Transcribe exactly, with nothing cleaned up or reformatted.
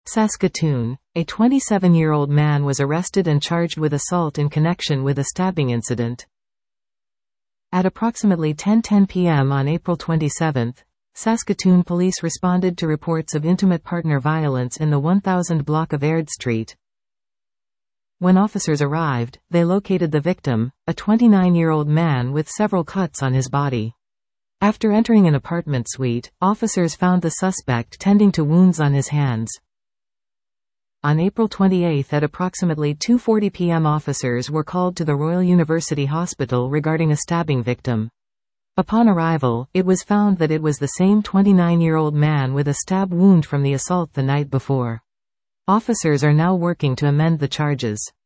Saskatoon. A twenty-seven-year-old man was arrested and charged with assault in connection with a stabbing incident. At approximately ten ten p m on April twenty-seventh, Saskatoon police responded to reports of intimate partner violence in the one thousand block of Aird Street. When officers arrived, they located the victim, a twenty-nine-year-old man with several cuts on his body. After entering an apartment suite, officers found the suspect tending to wounds on his hands. On April twenty-eighth at approximately two forty p m officers were called to the Royal University Hospital regarding a stabbing victim. Upon arrival, it was found that it was the same twenty-nine-year-old man with a stab wound from the assault the night before. Officers are now working to amend the charges.